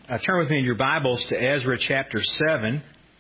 Turn with me in your Bibles to Ezra chapter 7.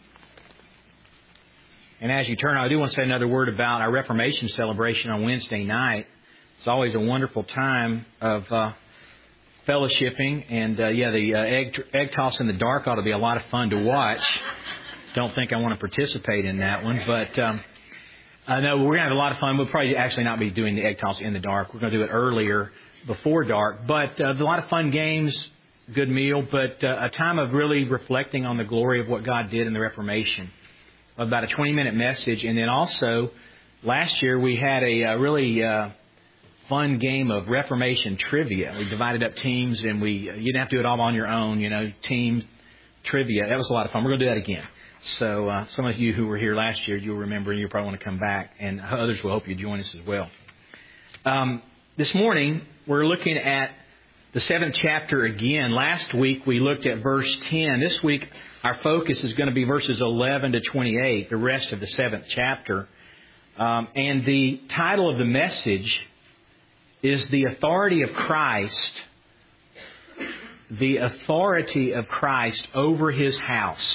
And as you turn, I do want to say another word about our Reformation celebration on Wednesday night. It's always a wonderful time of fellowshipping. And, the egg toss in the dark ought to be a lot of fun to watch. Don't think I want to participate in that one. But I know we're going to have a lot of fun. We'll probably actually not be doing the egg toss in the dark. We're going to do it earlier, before dark. But a lot of fun games. Good meal, but a time of really reflecting on the glory of what God did in the Reformation. About a 20-minute message. And then also, last year we had a really fun game of Reformation trivia. We divided up teams, and you didn't have to do it all on your own, team trivia. That was a lot of fun. We're going to do that again. So some of you who were here last year, you'll remember, and you'll probably want to come back. And others will hope you join us as well. This morning, we're looking at the 7th chapter again. Last week we looked at verse 10. This week our focus is going to be verses 11 to 28, the rest of the 7th chapter. And the title of the message is The Authority of Christ. The authority of Christ over His house.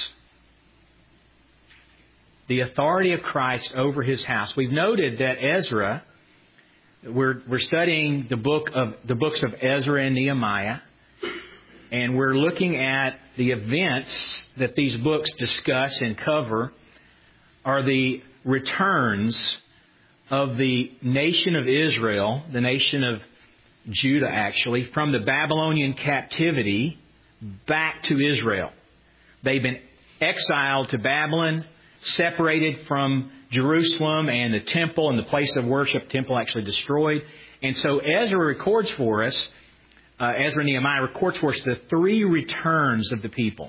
The authority of Christ over His house. We've noted that Ezra... We're studying the books of Ezra and Nehemiah, and we're looking at the events that these books discuss and cover are the returns of the nation of Israel, the nation of Judah actually, from the Babylonian captivity back to Israel. They've been exiled to Babylon, separated from Jerusalem and the temple and the place of worship, temple actually destroyed. And so Ezra records for us, Ezra and Nehemiah records for us the 3 returns of the people.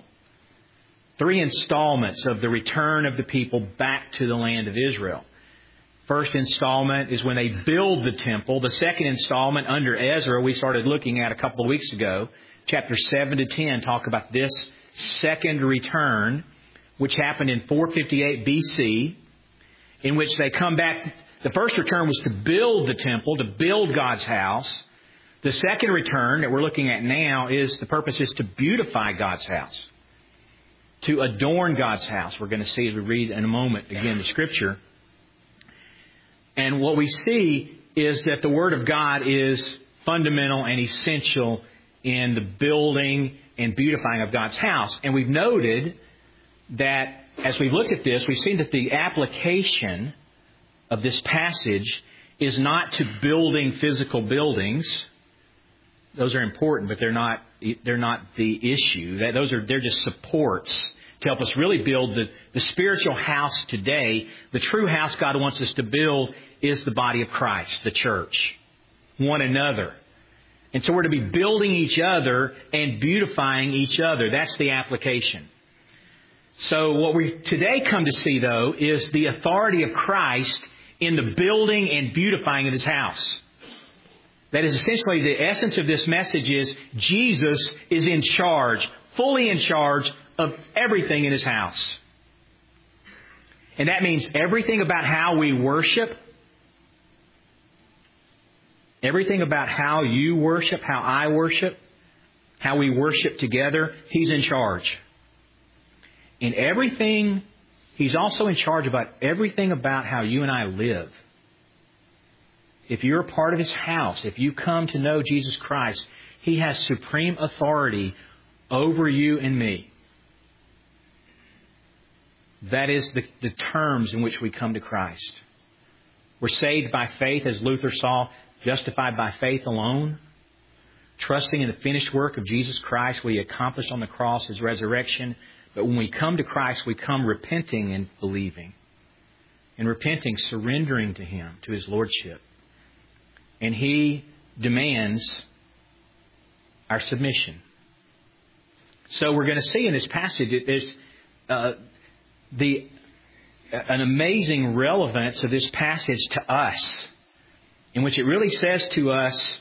3 installments of the return of the people back to the land of Israel. First installment is when they build the temple. The second installment under Ezra we started looking at a couple of weeks ago. Chapter 7 to 10 talk about this second return, which happened in 458 BC. In which they come back. The first return was to build the temple, to build God's house. The second return that we're looking at now the purpose is to beautify God's house. To adorn God's house. We're going to see as we read in a moment again the Scripture. And what we see is that the Word of God is fundamental and essential in the building and beautifying of God's house. And we've noted that as we've looked at this, we've seen that the application of this passage is not to building physical buildings. Those are important, but they're not the issue. They're just supports to help us really build the spiritual house today. The true house God wants us to build is the body of Christ, the church, one another. And so we're to be building each other and beautifying each other. That's the application. So what we today come to see, though, is the authority of Christ in the building and beautifying of His house. That is essentially the essence of this message is Jesus is in charge, fully in charge of everything in His house. And that means everything about how we worship, everything about how you worship, how I worship, how we worship together, He's in charge. In everything, He's also in charge about everything about how you and I live. If you're a part of His house, if you come to know Jesus Christ, He has supreme authority over you and me. That is the terms in which we come to Christ. We're saved by faith, as Luther saw, justified by faith alone, trusting in the finished work of Jesus Christ, what He accomplished on the cross, His resurrection. But when we come to Christ, we come repenting and believing. And repenting, surrendering to Him, to His Lordship. And He demands our submission. So we're going to see in this passage there's an amazing relevance of this passage to us. In which it really says to us,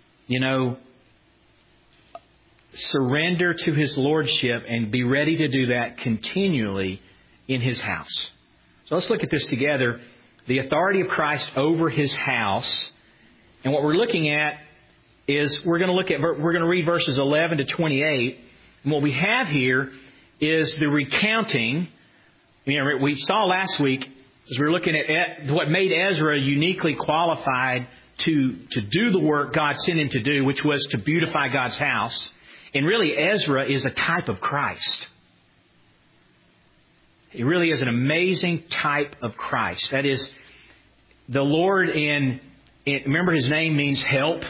surrender to His Lordship and be ready to do that continually in His house. So let's look at this together. The authority of Christ over His house. And what we're looking at is we're going to read verses 11 to 28. And what we have here is the recounting. We saw last week, as we were looking at what made Ezra uniquely qualified to do the work God sent him to do, which was to beautify God's house. And really, Ezra is a type of Christ. He really is an amazing type of Christ. That is, the Lord remember his name means help.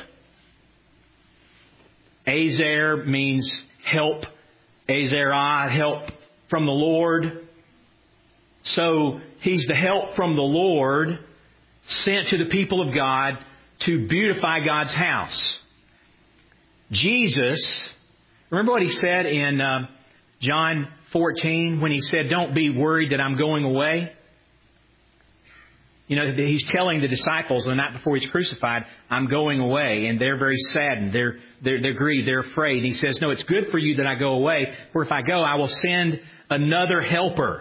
Ezer means help. Ezerah, help from the Lord. So he's the help from the Lord sent to the people of God to beautify God's house. Jesus, remember what he said in John 14 when he said, "Don't be worried that I'm going away"? He's telling the disciples the night before he's crucified, "I'm going away," and they're very saddened. They're grieved. They're afraid. He says, "No, it's good for you that I go away, for if I go, I will send another helper.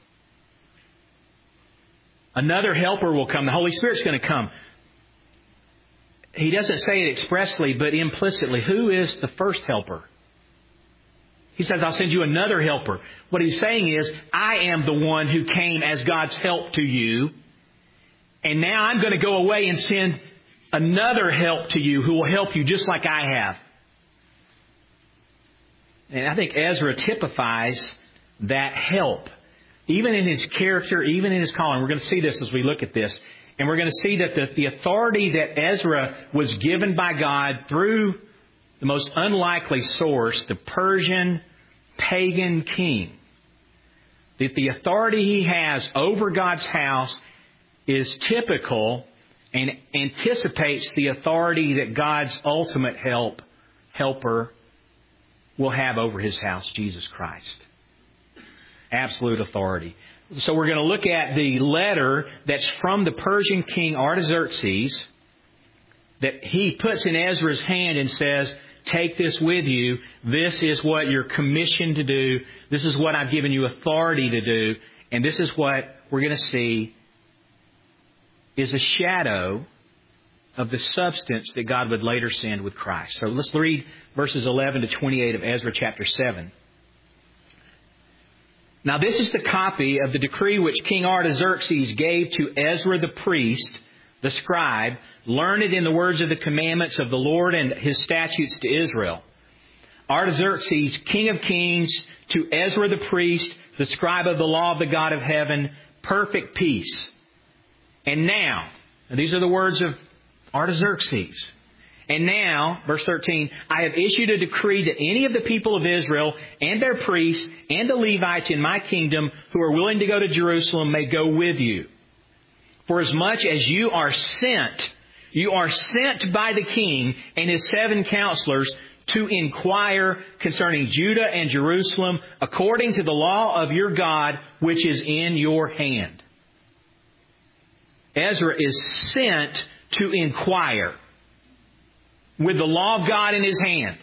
Another helper will come. The Holy Spirit's going to come." He doesn't say it expressly, but implicitly. Who is the first helper? He says, "I'll send you another helper." What he's saying is, I am the one who came as God's help to you. And now I'm going to go away and send another help to you who will help you just like I have. And I think Ezra typifies that help. Even in his character, even in his calling. We're going to see this as we look at this. And we're going to see that the authority that Ezra was given by God through the most unlikely source, the Persian pagan king, that the authority he has over God's house is typical and anticipates the authority that God's ultimate helper will have over His house, Jesus Christ. Absolute authority. So we're going to look at the letter that's from the Persian king Artaxerxes that he puts in Ezra's hand and says, "Take this with you. This is what you're commissioned to do. This is what I've given you authority to do. And this is what we're going to see is a shadow of the substance that God would later send with Christ." So let's read verses 11 to 28 of Ezra chapter 7. "Now this is the copy of the decree which King Artaxerxes gave to Ezra the priest, the scribe, learned in the words of the commandments of the Lord and His statutes to Israel. Artaxerxes, king of kings, to Ezra the priest, the scribe of the law of the God of heaven, perfect peace. And now," and these are the words of Artaxerxes, "and now," verse 13, "I have issued a decree that any of the people of Israel and their priests and the Levites in my kingdom who are willing to go to Jerusalem may go with you. For as much as you are sent by the king and his 7 counselors to inquire concerning Judah and Jerusalem according to the law of your God, which is in your hand." Ezra is sent to inquire with the law of God in his hand.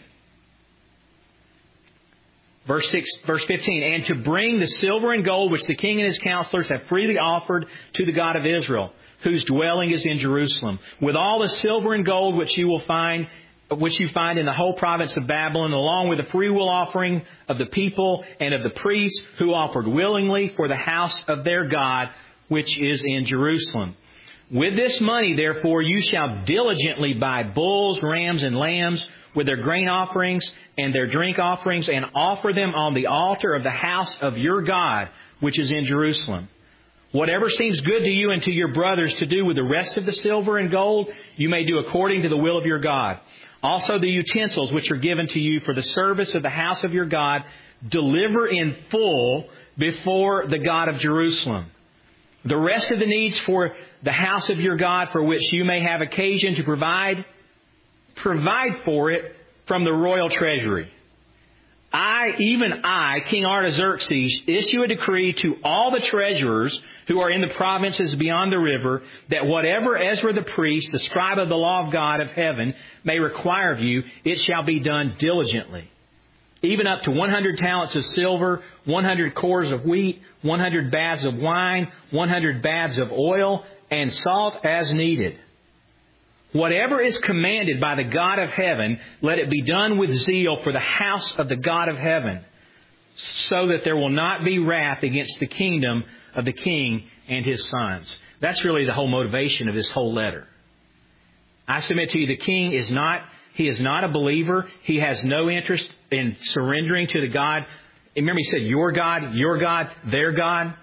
Verse 15, "And to bring the silver and gold which the king and his counselors have freely offered to the God of Israel, whose dwelling is in Jerusalem, with all the silver and gold which you find in the whole province of Babylon, along with the freewill offering of the people and of the priests who offered willingly for the house of their God, which is in Jerusalem. With this money, therefore, you shall diligently buy bulls, rams, and lambs with their grain offerings and their drink offerings, and offer them on the altar of the house of your God, which is in Jerusalem. Whatever seems good to you and to your brothers to do with the rest of the silver and gold, you may do according to the will of your God. Also the utensils which are given to you for the service of the house of your God, deliver in full before the God of Jerusalem. The rest of the needs for the house of your God, for which you may have occasion to provide for it from the royal treasury. Even I, King Artaxerxes, issue a decree to all the treasurers who are in the provinces beyond the river, that whatever Ezra the priest, the scribe of the law of God of heaven, may require of you, it shall be done diligently. Even up to 100 talents of silver, 100 cores of wheat, 100 baths of wine, 100 baths of oil, and salt as needed. Whatever is commanded by the God of heaven, let it be done with zeal for the house of the God of heaven, so that there will not be wrath against the kingdom of the king and his sons. That's really the whole motivation of this whole letter. I submit to you, the king is not a believer. He has no interest in surrendering to the God. Remember, he said, your God, their God.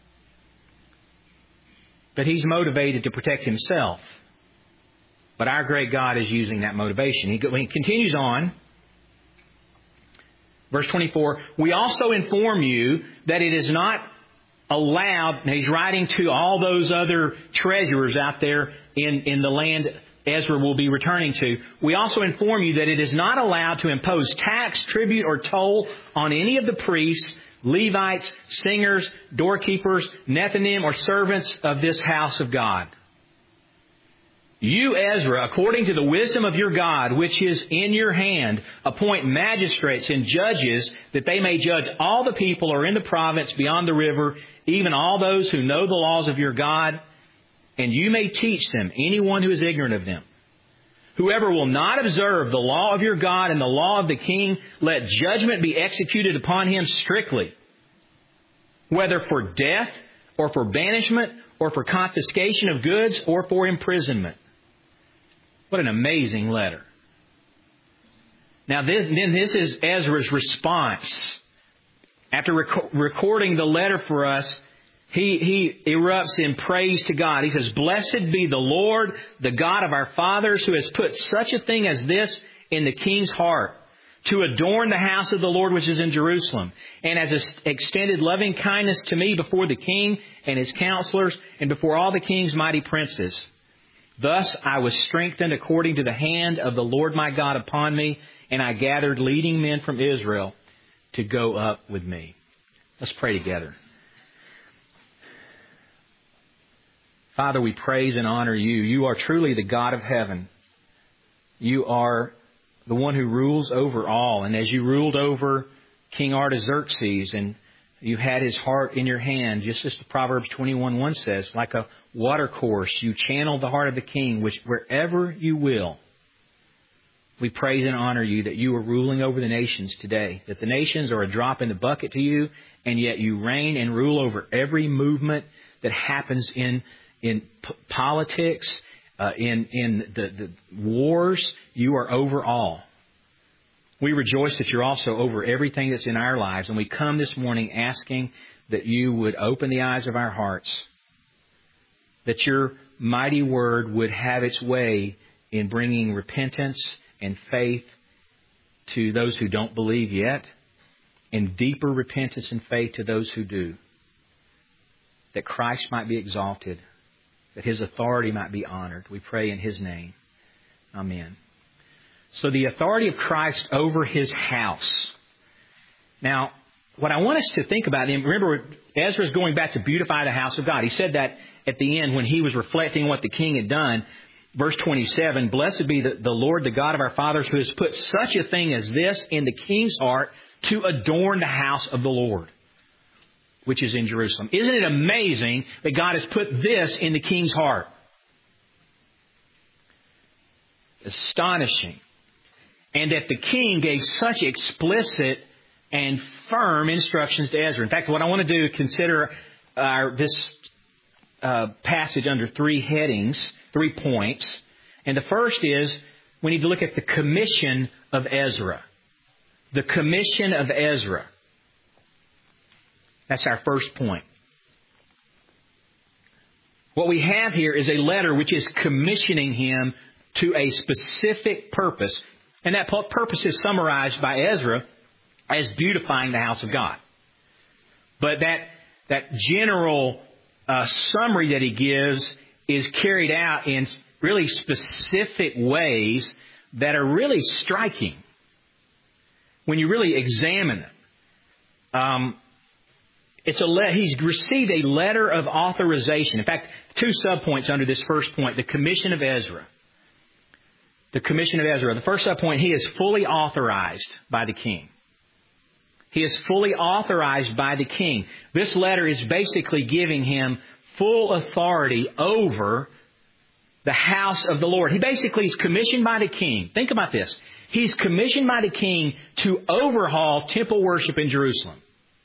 But he's motivated to protect himself. But our great God is using that motivation. When he continues on, verse 24, we also inform you that it is not allowed. Now he's writing to all those other treasurers out there in the land Ezra will be returning to. We also inform you that it is not allowed to impose tax, tribute, or toll on any of the priests, Levites, singers, doorkeepers, Nethinim, or servants of this house of God. You, Ezra, according to the wisdom of your God, which is in your hand, appoint magistrates and judges that they may judge all the people who are in the province beyond the river, even all those who know the laws of your God, and you may teach them, anyone who is ignorant of them. Whoever will not observe the law of your God and the law of the king, let judgment be executed upon him strictly, whether for death or for banishment or for confiscation of goods or for imprisonment. What an amazing letter. Now, this is Ezra's response. After recording the letter for us, he erupts in praise to God. He says, "Blessed be the Lord, the God of our fathers, who has put such a thing as this in the king's heart, to adorn the house of the Lord which is in Jerusalem, and has extended loving kindness to me before the king and his counselors, and before all the king's mighty princes. Thus I was strengthened according to the hand of the Lord my God upon me, and I gathered leading men from Israel to go up with me." Let's pray together. Father, we praise and honor you. You are truly the God of heaven. You are the one who rules over all. And as you ruled over King Artaxerxes and you had his heart in your hand, just as the Proverbs 21:1 says, like a watercourse, you channel the heart of the king, which wherever you will. We praise and honor you that you are ruling over the nations today, that the nations are a drop in the bucket to you, and yet you reign and rule over every movement that happens in politics, in the wars. You are over all. We rejoice that you're also over everything that's in our lives. And we come this morning asking that you would open the eyes of our hearts, that your mighty word would have its way in bringing repentance and faith to those who don't believe yet, and deeper repentance and faith to those who do, that Christ might be exalted, that His authority might be honored. We pray in His name. Amen. So the authority of Christ over His house. Now, what I want us to think about, and remember, Ezra is going back to beautify the house of God. He said that at the end when he was reflecting what the king had done. Verse 27, "Blessed be the Lord, the God of our fathers, who has put such a thing as this in the king's heart to adorn the house of the Lord, which is in Jerusalem." Isn't it amazing that God has put this in the king's heart? Astonishing. And that the king gave such explicit and firm instructions to Ezra. In fact, what I want to do is consider this passage under three headings, 3 points. And the first is, we need to look at the commission of Ezra. The commission of Ezra. That's our first point. What we have here is a letter which is commissioning him to a specific purpose. And that purpose is summarized by Ezra as beautifying the house of God. But that general summary that he gives is carried out in really specific ways that are really striking when you really examine them. He's received a letter of authorization. In fact, 2 subpoints under this first point, the commission of Ezra. The commission of Ezra. The first subpoint, he is fully authorized by the king. He is fully authorized by the king. This letter is basically giving him full authority over the house of the Lord. He basically is commissioned by the king. Think about this. He's commissioned by the king to overhaul temple worship in Jerusalem.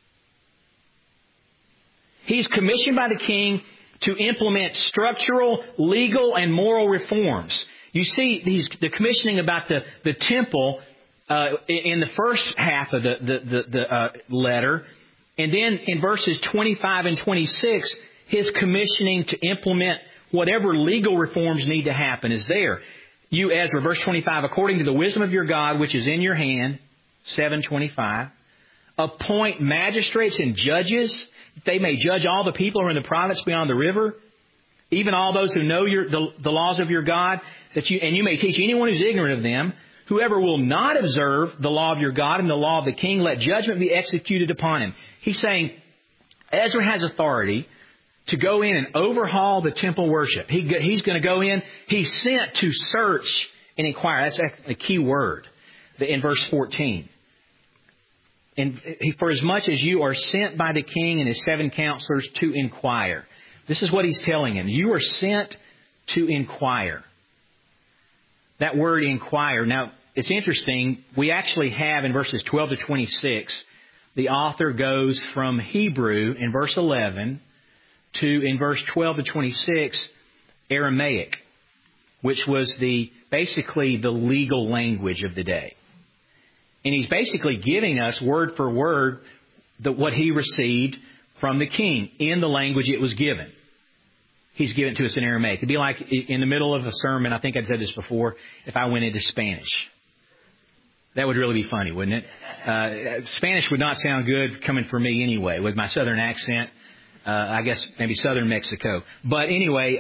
He's commissioned by the king to implement structural, legal, and moral reforms. You see the commissioning about the temple in the first half of the letter. And then in verses 25 and 26, his commissioning to implement whatever legal reforms need to happen is there. You, Ezra, verse 25, according to the wisdom of your God, which is in your hand, 7:25, appoint magistrates and judges, that they may judge all the people who are in the province beyond the river, even all those who know the laws of your God, and you may teach anyone who's ignorant of them. Whoever will not observe the law of your God and the law of the king, let judgment be executed upon him. He's saying Ezra has authority to go in and overhaul the temple worship. He's going to go in. He's sent to search and inquire. That's a key word in verse 14. And for as much as you are sent by the king and his 7 counselors to inquire. This is what he's telling him. You are sent to inquire. That word inquire. Now, it's interesting. We actually have in verses 12 to 26, the author goes from Hebrew in verse 11 to, in verse 12 to 26, Aramaic, which was basically the legal language of the day. And he's basically giving us word for word what he received from the king in the language it was given. He's given it to us in Aramaic. It'd be like in the middle of a sermon, I think I've said this before, if I went into Spanish. That would really be funny, wouldn't it? Spanish would not sound good coming from me anyway, with my southern accent. I guess maybe southern Mexico. But anyway,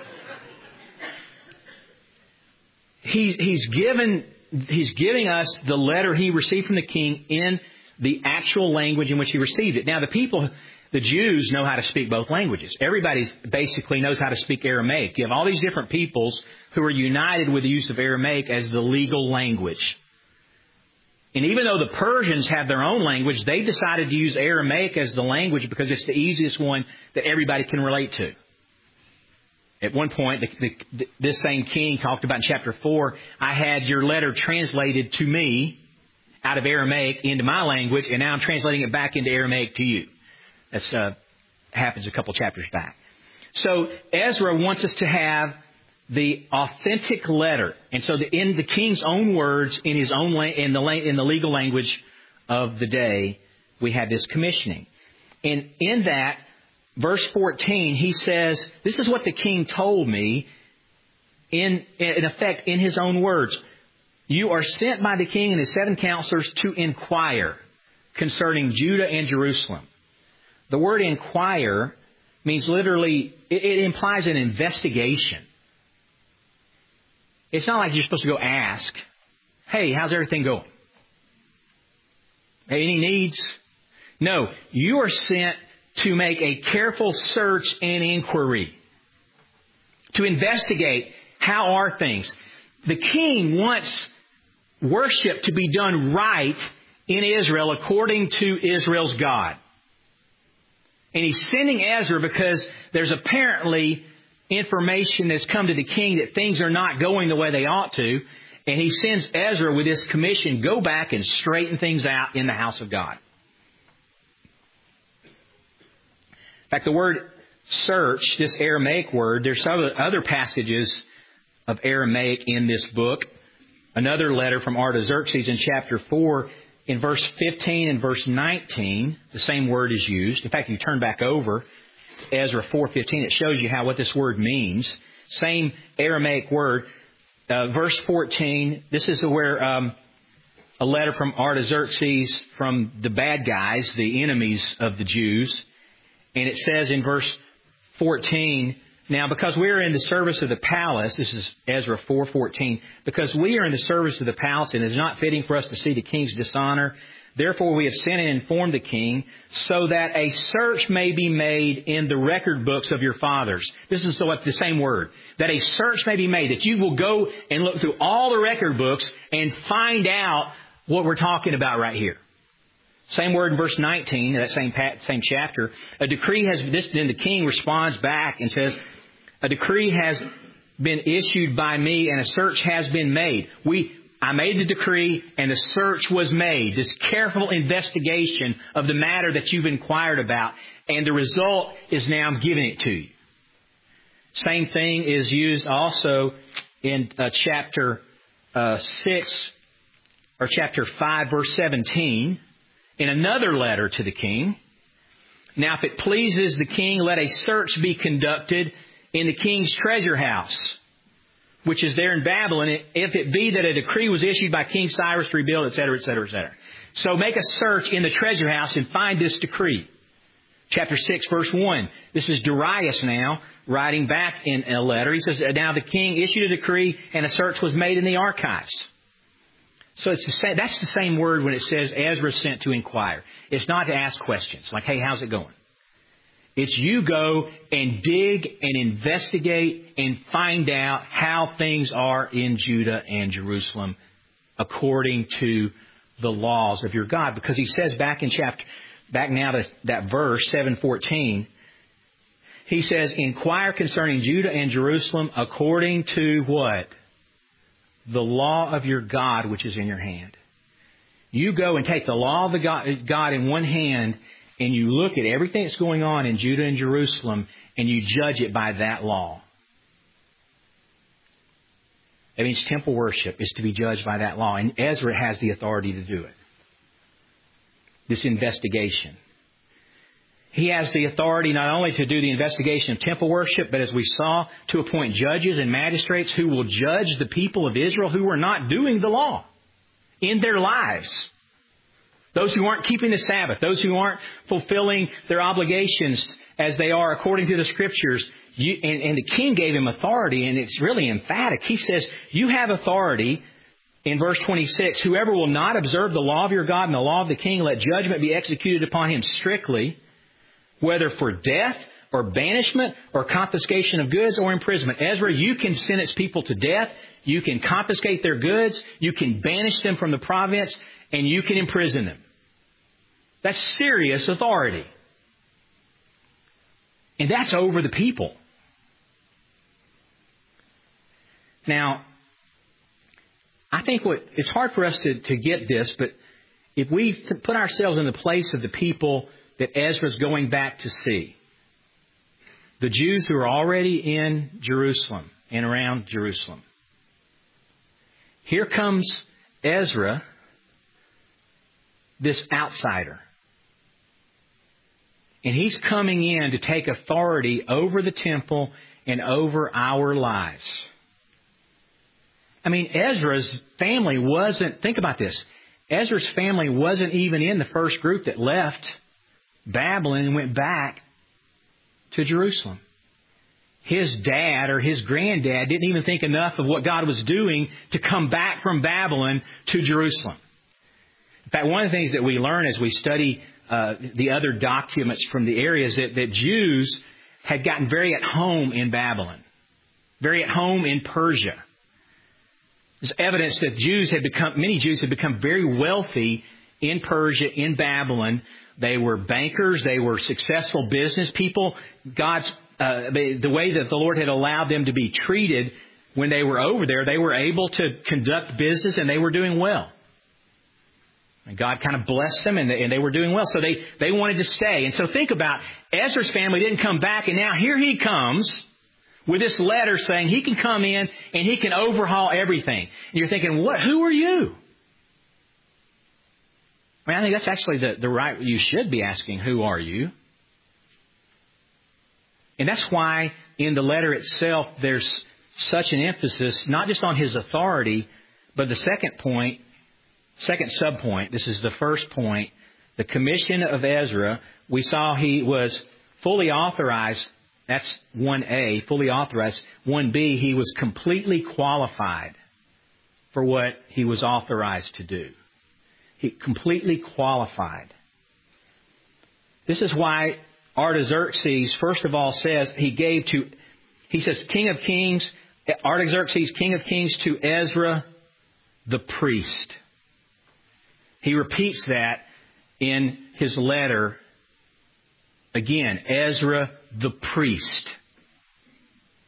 he's giving us the letter he received from the king in the actual language in which he received it. Now, the Jews know how to speak both languages. Everybody basically knows how to speak Aramaic. You have all these different peoples who are united with the use of Aramaic as the legal language. And even though the Persians have their own language, they decided to use Aramaic as the language because it's the easiest one that everybody can relate to. At one point, this same king talked about in chapter 4, I had your letter translated to me out of Aramaic into my language, and now I'm translating it back into Aramaic to you. That happens a couple chapters back. So Ezra wants us to have the authentic letter, and so in the king's own words, in his own in the legal language of the day, we have this commissioning. And in that, verse 14, he says, "This is what the king told me." In effect, in his own words, "You are sent by the king and his 7 counselors to inquire concerning Judah and Jerusalem." The word inquire means literally, it implies an investigation. It's not like you're supposed to go ask, "Hey, how's everything going? Any needs?" No, you are sent to make a careful search and inquiry. To investigate, how are things? The king wants worship to be done right in Israel according to Israel's God. And he's sending Ezra because there's apparently information that's come to the king that things are not going the way they ought to. And he sends Ezra with this commission, go back and straighten things out in the house of God. In fact, the word search, this Aramaic word, there's some other passages of Aramaic in this book. Another letter from Artaxerxes in chapter 4, in verse 15 and verse 19, the same word is used. In fact, if you turn back over to Ezra 4:15, it shows you what this word means. Same Aramaic word. Verse 14, this is where a letter from Artaxerxes from the bad guys, the enemies of the Jews. And it says in verse 14, "Now because we are in the service of the palace," this is Ezra 4:14, "because we are in the service of the palace, and it is not fitting for us to see the king's dishonor. Therefore we have sent and informed the king, so that a search may be made in the record books of your fathers." This is the same word. That a search may be made, that you will go and look through all the record books and find out what we're talking about right here. Same word in verse 19, that same chapter. "A decree has," then the king responds back and says, "A decree has been issued by me and a search has been made. I made the decree and a search was made. This careful investigation of the matter that you've inquired about. And the result is now I'm giving it to you. Same thing is used also in chapter 6 or chapter 5 verse 17 in another letter to the king. Now if it pleases the king, let a search be conducted in the king's treasure house, which is there in Babylon, if it be that a decree was issued by King Cyrus to rebuild, etc., etc., etc. So make a search in the treasure house and find this decree. Chapter 6, verse 1. This is Darius now, writing back in a letter. He says, now the king issued a decree and a search was made in the archives. So that's the same word when it says Ezra sent to inquire. It's not to ask questions like, hey, how's it going? It's you go and dig and investigate and find out how things are in Judah and Jerusalem according to the laws of your God. Because he says back now to that verse, 7:14, he says, inquire concerning Judah and Jerusalem according to what? The law of your God which is in your hand. You go and take the law of the God in one hand and you look at everything that's going on in Judah and Jerusalem and you judge it by that law. That means temple worship is to be judged by that law. And Ezra has the authority to do it. This investigation. He has the authority not only to do the investigation of temple worship, but as we saw, to appoint judges and magistrates who will judge the people of Israel who are not doing the law in their lives. Those who aren't keeping the Sabbath, those who aren't fulfilling their obligations as they are according to the Scriptures. And the king gave him authority, and it's really emphatic. He says, you have authority. In verse 26, whoever will not observe the law of your God and the law of the king, let judgment be executed upon him strictly, whether for death or banishment or confiscation of goods or imprisonment. Ezra, you can sentence people to death. You can confiscate their goods. You can banish them from the province, and you can imprison them. That's serious authority. And that's over the people. Now, I think it's hard for us to get this, but if we put ourselves in the place of the people that Ezra's going back to see, the Jews who are already in Jerusalem and around Jerusalem, here comes Ezra, this outsider. And he's coming in to take authority over the temple and over our lives. I mean, Ezra's family wasn't, think about this, Ezra's family wasn't even in the first group that left Babylon and went back to Jerusalem. His dad or his granddad didn't even think enough of what God was doing to come back from Babylon to Jerusalem. In fact, one of the things that we learn as we study the other documents from the areas that Jews had gotten very at home in Babylon, very at home in Persia. There's evidence that many Jews had become very wealthy in Persia, in Babylon. They were bankers. They were successful business people. The way that the Lord had allowed them to be treated when they were over there, they were able to conduct business and they were doing well. And God kind of blessed them and they were doing well. So they wanted to stay. And so think about Ezra's family didn't come back, and now here he comes with this letter saying he can come in and he can overhaul everything. And you're thinking, what? Who are you? I mean, I think that's actually the right, you should be asking, who are you? And that's why in the letter itself there's such an emphasis, not just on his authority, but the second sub-point, this is the first point, the commission of Ezra. We saw he was fully authorized. That's 1A, fully authorized. 1B, he was completely qualified for what he was authorized to do. He completely qualified. This is why Artaxerxes, first of all, says he says, King of Kings, Artaxerxes, King of Kings, to Ezra, the priest. He repeats that in his letter. Again, Ezra, the priest.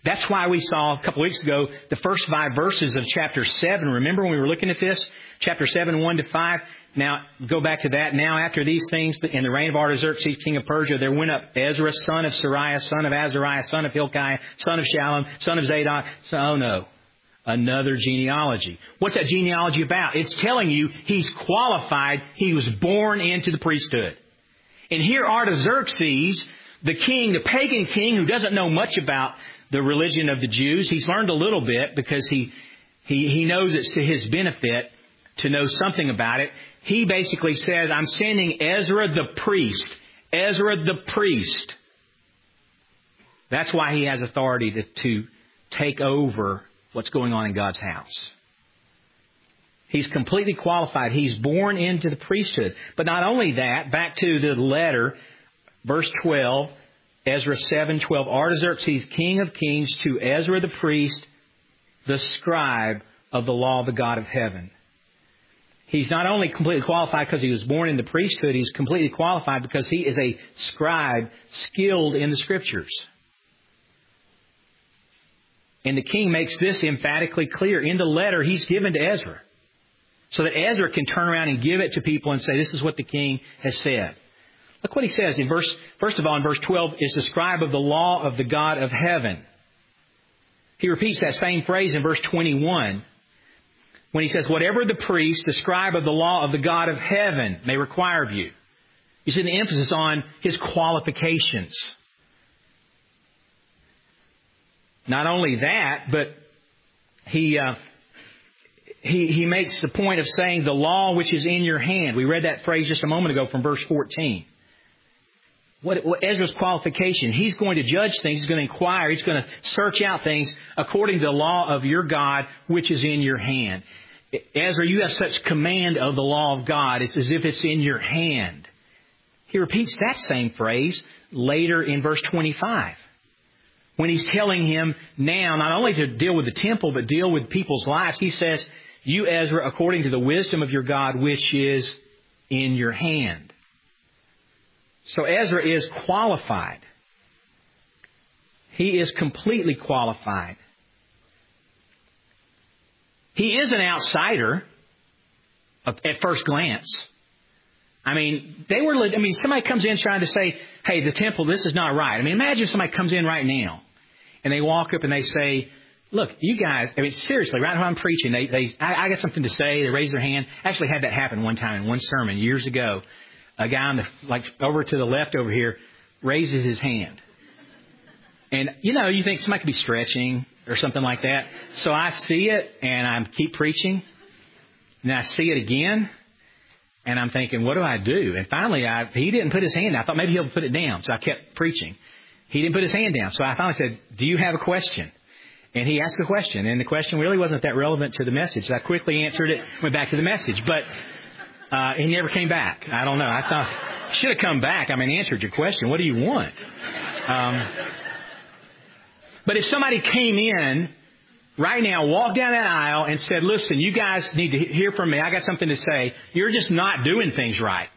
That's why we saw a couple weeks ago the first 5 verses of chapter 7. Remember when we were looking at this? Chapter 7, 1 to 5. Now, go back to that. Now, after these things, in the reign of Artaxerxes, king of Persia, there went up Ezra, son of Sariah, son of Azariah, son of Hilkiah, son of Shallum, son of Zadok. Oh, no. Another genealogy. What's that genealogy about? It's telling you he's qualified. He was born into the priesthood. And here Artaxerxes, the king, the pagan king who doesn't know much about the religion of the Jews. He's learned a little bit because he knows it's to his benefit to know something about it. He basically says, I'm sending Ezra the priest. Ezra the priest. That's why he has authority to take over what's going on in God's house. He's completely qualified. He's born into the priesthood. But not only that, back to the letter, verse 12, Ezra 7:12, Artaxerxes, king of kings, to Ezra the priest, the scribe of the law of the God of heaven. He's not only completely qualified because he was born in the priesthood, he's completely qualified because he is a scribe skilled in the Scriptures. And the king makes this emphatically clear in the letter he's given to Ezra, so that Ezra can turn around and give it to people and say, this is what the king has said. Look what he says in first of all, in verse 12, is the scribe of the law of the God of heaven. He repeats that same phrase in verse 21 when he says, whatever the priest, the scribe of the law of the God of heaven may require of you. You see the emphasis on his qualifications. Not only that, but he makes the point of saying the law which is in your hand. We read that phrase just a moment ago from verse 14. What Ezra's qualification? He's going to judge things. He's going to inquire. He's going to search out things according to the law of your God, which is in your hand. Ezra, you have such command of the law of God. It's as if it's in your hand. He repeats that same phrase later in verse 25. When he's telling him now not only to deal with the temple, but deal with people's lives, he says, you, Ezra, according to the wisdom of your God, which is in your hand. So Ezra is qualified. He is completely qualified. He is an outsider at first glance. Somebody comes in trying to say, hey, the temple, this is not right. Imagine if somebody comes in right now and they walk up and they say, look, you guys, seriously, right now I'm preaching, I got something to say. They raise their hand. I actually had that happen one time in one sermon years ago. A guy on over to the left over here raises his hand. And, you think somebody could be stretching or something like that. So I see it and I keep preaching. And I see it again. And I'm thinking, what do I do? And finally, he didn't put his hand down. I thought maybe he'll put it down. So I kept preaching. He didn't put his hand down. So I finally said, do you have a question? And he asked a question. And the question really wasn't that relevant to the message. So I quickly answered it, went back to the message. But he never came back. I don't know. I thought, should have come back. Answered your question. What do you want? But if somebody came in right now, walked down that aisle and said, listen, you guys need to hear from me. I got something to say. You're just not doing things right.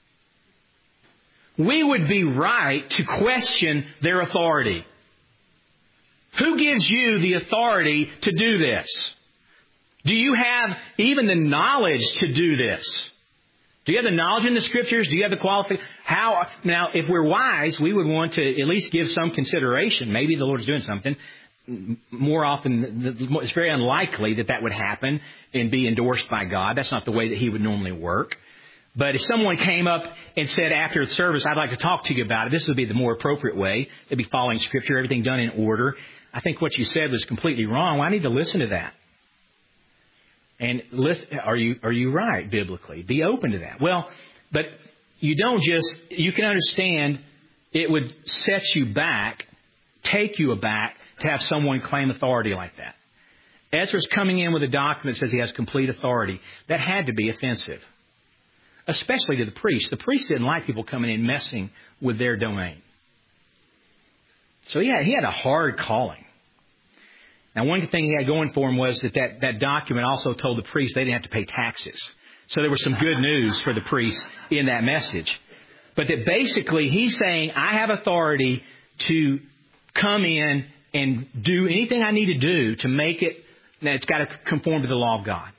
We would be right to question their authority. Who gives you the authority to do this? Do you have even the knowledge to do this? Do you have the knowledge in the Scriptures? Do you have the qualification? Now, if we're wise, we would want to at least give some consideration. Maybe the Lord's doing something. More often, it's very unlikely that would happen and be endorsed by God. That's not the way that He would normally work. But if someone came up and said after the service, I'd like to talk to you about it, this would be the more appropriate way. They'd be following Scripture, everything done in order. I think what you said was completely wrong. Well, I need to listen to that. And listen, are you right biblically? Be open to that. Well, but you can understand it would set you back, take you aback to have someone claim authority like that. Ezra's coming in with a document that says he has complete authority. That had to be offensive, especially to the priest. The priest didn't like people coming in messing with their domain. So he had a hard calling. Now, one thing he had going for him was that document also told the priest they didn't have to pay taxes. So there was some good news for the priest in that message. But that basically he's saying, I have authority to come in and do anything I need to do to make it, that it's got to conform to the law of God.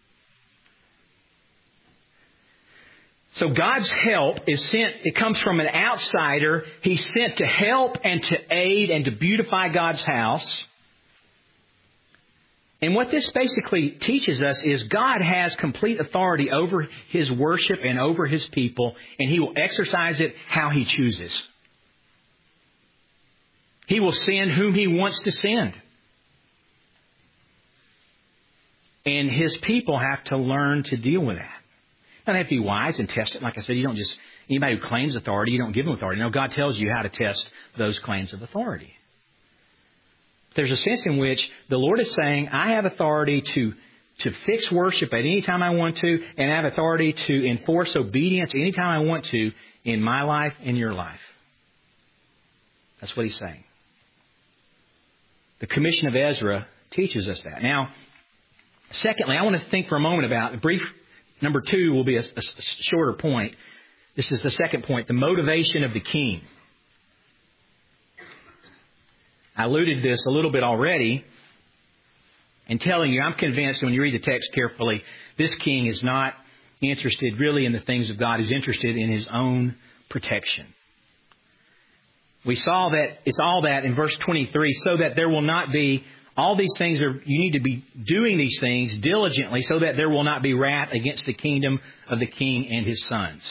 So God's help is sent, it comes from an outsider. He's sent to help and to aid and to beautify God's house. And what this basically teaches us is God has complete authority over His worship and over His people, and He will exercise it how He chooses. He will send whom He wants to send. And His people have to learn to deal with that. Now, they have to be wise and test it. Like I said, you don't just, anybody who claims authority, you don't give them authority. No, God tells you how to test those claims of authority. There's a sense in which the Lord is saying, I have authority to fix worship at any time I want to, and I have authority to enforce obedience any time I want to in my life and your life. That's what He's saying. The commission of Ezra teaches us that. Now, secondly, I want to think for a moment about, a brief number 2 will be a shorter point. This is the second point, the motivation of the king. I alluded to this a little bit already in telling you, I'm convinced when you read the text carefully, this king is not interested really in the things of God. He's interested in his own protection. We saw that it's all that in verse 23, so that there will not be, all these things you need to be doing these things diligently so that there will not be wrath against the kingdom of the king and his sons.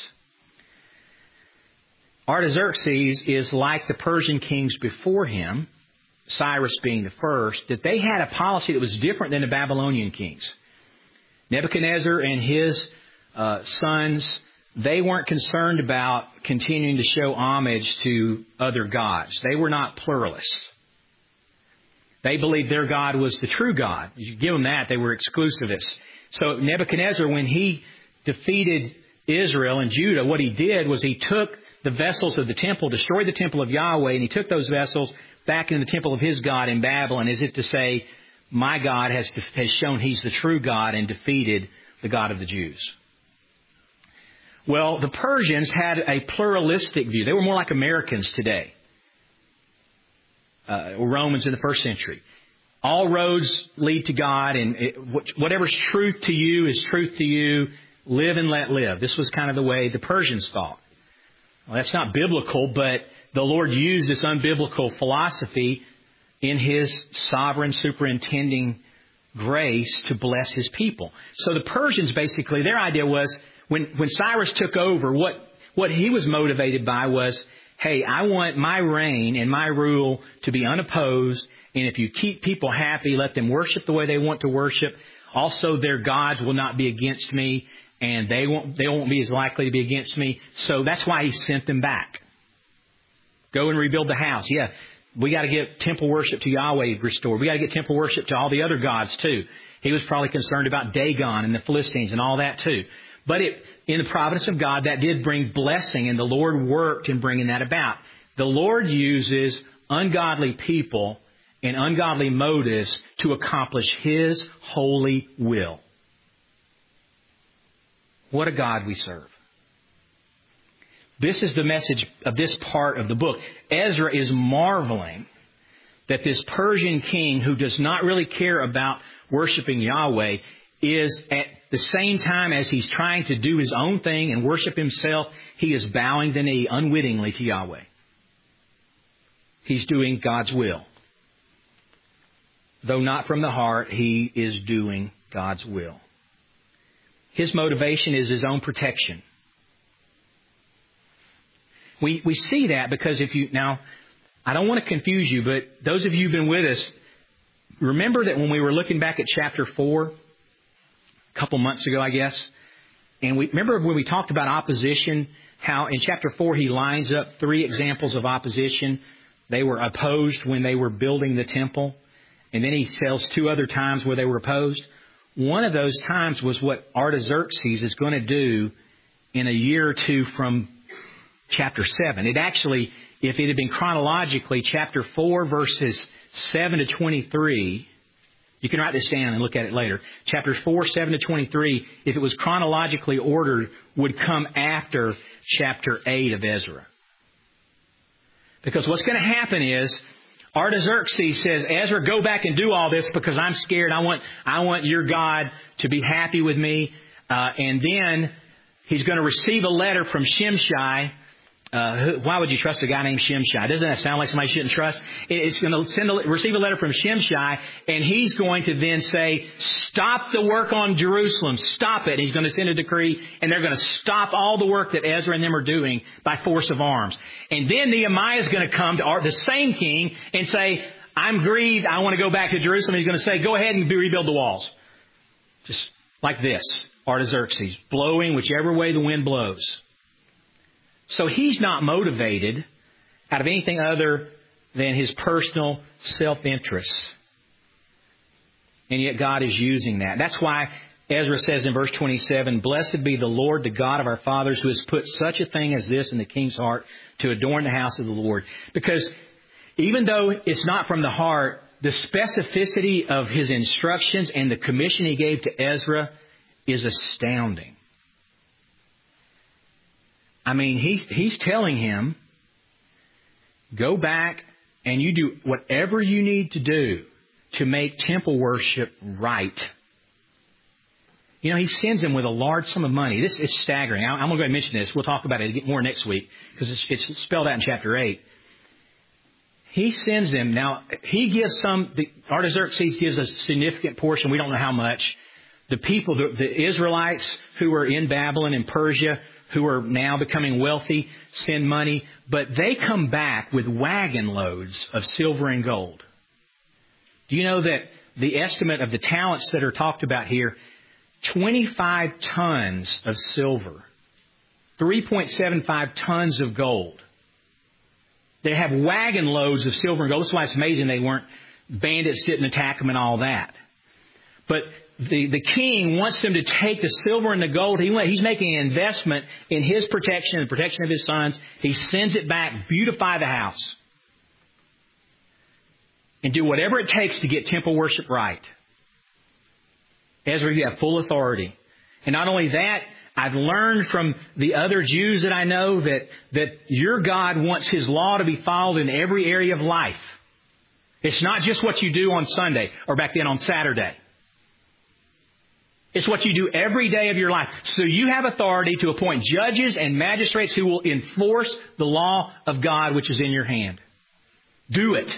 Artaxerxes is like the Persian kings before him, Cyrus being the first, that they had a policy that was different than the Babylonian kings. Nebuchadnezzar and his sons, they weren't concerned about continuing to show homage to other gods. They were not pluralists. They believed their God was the true God. You give them that, they were exclusivists. So Nebuchadnezzar, when he defeated Israel and Judah, what he did was he took the vessels of the temple, destroyed the temple of Yahweh, and he took those vessels back into the temple of his God in Babylon, as if to say, my God has shown He's the true God and defeated the God of the Jews. Well, the Persians had a pluralistic view. They were more like Americans today. Romans in the first century. All roads lead to God, and whatever's truth to you is truth to you. Live and let live. This was kind of the way the Persians thought. Well, that's not biblical, but the Lord used this unbiblical philosophy in His sovereign, superintending grace to bless His people. So the Persians, basically, their idea was, when Cyrus took over, what he was motivated by was, hey, I want my reign and my rule to be unopposed, and if you keep people happy, let them worship the way they want to worship. Also, their gods will not be against me, and they won't be as likely to be against me. So that's why He sent them back. Go and rebuild the house. Yeah, we got to get temple worship to Yahweh restored. We got to get temple worship to all the other gods too. He was probably concerned about Dagon and the Philistines and all that too. But in the providence of God, that did bring blessing, and the Lord worked in bringing that about. The Lord uses ungodly people and ungodly motives to accomplish His holy will. What a God we serve. This is the message of this part of the book. Ezra is marveling that this Persian king, who does not really care about worshiping Yahweh, is at the same time as he's trying to do his own thing and worship himself, he is bowing the knee unwittingly to Yahweh. He's doing God's will. Though not from the heart, he is doing God's will. His motivation is his own protection. We see that because now, I don't want to confuse you, but those of you who've been with us, remember that when we were looking back at chapter 4, a couple months ago, I guess, and we remember when we talked about opposition, how in chapter 4 he lines up 3 examples of opposition. They were opposed when they were building the temple, and then he tells 2 other times where they were opposed. One of those times was what Artaxerxes is going to do in a year or 2 from chapter 7. It actually, if it had been chronologically, chapter 4, verses 7 to 23, you can write this down and look at it later. Chapters 4, 7 to 23, if it was chronologically ordered, would come after chapter 8 of Ezra. Because what's going to happen is Artaxerxes says, Ezra, go back and do all this because I'm scared. I want your God to be happy with me. And then he's going to receive a letter from Shimshai. Why would you trust a guy named Shimshai? Doesn't that sound like somebody you shouldn't trust? It's going to receive a letter from Shimshai, and he's going to then say, stop the work on Jerusalem. Stop it. He's going to send a decree, and they're going to stop all the work that Ezra and them are doing by force of arms. And then Nehemiah is going to come to the same king and say, I'm grieved. I want to go back to Jerusalem. He's going to say, go ahead and rebuild the walls. Just like this, Artaxerxes, blowing whichever way the wind blows. So he's not motivated out of anything other than his personal self-interest. And yet God is using that. That's why Ezra says in verse 27, Blessed be the Lord, the God of our fathers, who has put such a thing as this in the king's heart to adorn the house of the Lord. Because even though it's not from the heart, the specificity of his instructions and the commission he gave to Ezra is astounding. I mean, he's telling him, go back and you do whatever you need to do to make temple worship right. You know, he sends him with a large sum of money. This is staggering. I'm going to go ahead and mention this. We'll talk about it more next week because it's spelled out in chapter 8. He sends them. Now, he gives Artaxerxes gives a significant portion. We don't know how much. The people, the Israelites who were in Babylon and Persia, who are now becoming wealthy, send money, but they come back with wagon loads of silver and gold. Do you know that the estimate of the talents that are talked about here, 25 tons of silver, 3.75 tons of gold. They have wagon loads of silver and gold. That's why it's amazing they weren't bandits didn't attack them and all that. But the king wants them to take the silver and the gold. He's making an investment in his protection and the protection of his sons. He sends it back, beautify the house, and do whatever it takes to get temple worship right. Ezra, you have full authority. And not only that, I've learned from the other Jews that I know that your God wants His law to be followed in every area of life. It's not just what you do on Sunday or back then on Saturday. It's what you do every day of your life. So you have authority to appoint judges and magistrates who will enforce the law of God which is in your hand. Do it.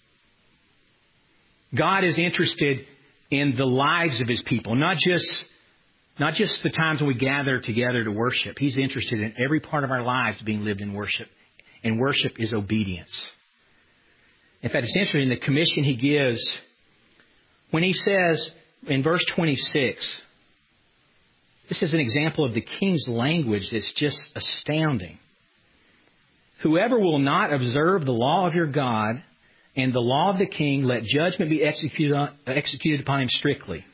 God is interested in the lives of His people, not just the times when we gather together to worship. He's interested in every part of our lives being lived in worship. And worship is obedience. In fact, it's interesting, the commission He gives, when He says in verse 26, this is an example of the king's language that's just astounding. Whoever will not observe the law of your God and the law of the king, let judgment be executed upon him strictly.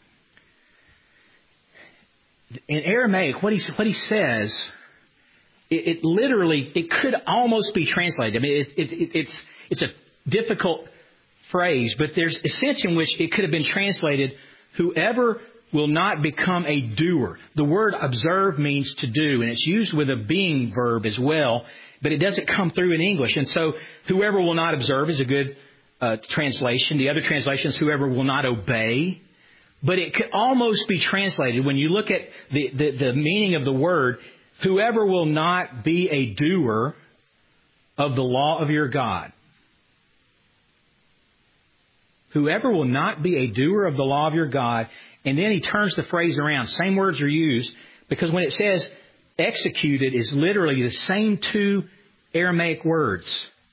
In Aramaic, what he says, it literally, it could almost be translated. I mean, it's a difficult phrase, but there's a sense in which it could have been translated, whoever will not become a doer. The word observe means to do, and it's used with a being verb as well, but it doesn't come through in English. And so whoever will not observe is a good translation. The other translation is whoever will not obey. But it could almost be translated, when you look at the meaning of the word, whoever will not be a doer of the law of your God. Whoever will not be a doer of the law of your God. And then he turns the phrase around. Same words are used, because when it says executed is literally the same two Aramaic words.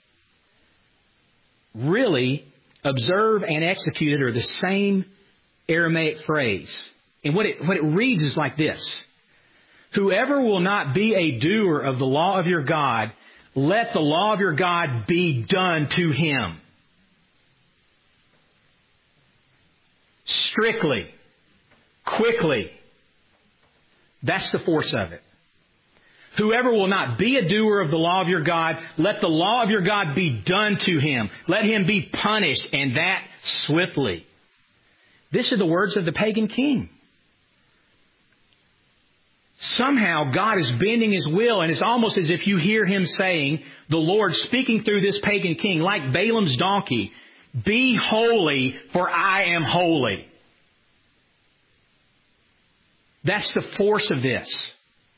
Really, observe and executed are the same Aramaic phrase. And what it reads is like this. Whoever will not be a doer of the law of your God, let the law of your God be done to him. Strictly. Quickly. That's the force of it. Whoever will not be a doer of the law of your God, let the law of your God be done to him. Let him be punished, and that swiftly. This are the words of the pagan king. somehow God is bending His will, and it's almost as if you hear Him saying, the Lord speaking through this pagan king, like Balaam's donkey, "Be holy, for I am holy." That's the force of this.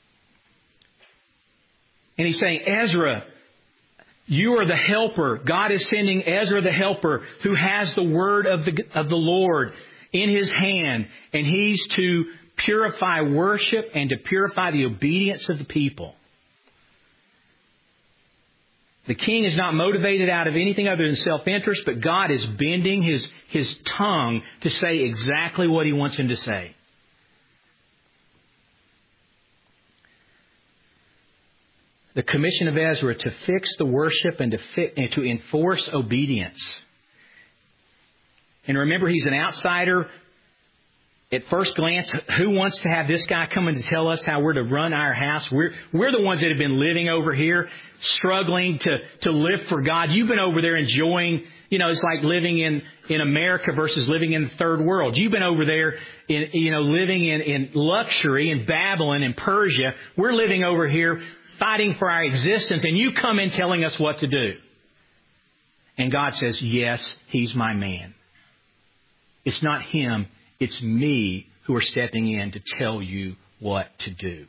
And He's saying, Ezra, you are the helper. God is sending Ezra the helper who has the word of the Lord in his hand. And he's to purify worship and to purify the obedience of the people. The king is not motivated out of anything other than self-interest, but God is bending his tongue to say exactly what He wants him to say. The commission of Ezra to fix the worship and to enforce obedience. And remember, he's an outsider. At first glance, who wants to have this guy come in to tell us how we're to run our house? We're the ones that have been living over here, struggling to live for God. You've been over there enjoying, it's like living in America versus living in the third world. You've been over there living in luxury in Babylon and Persia. We're living over here fighting for our existence, and you come in telling us what to do. And God says, yes, he's my man. It's not him, it's me who are stepping in to tell you what to do.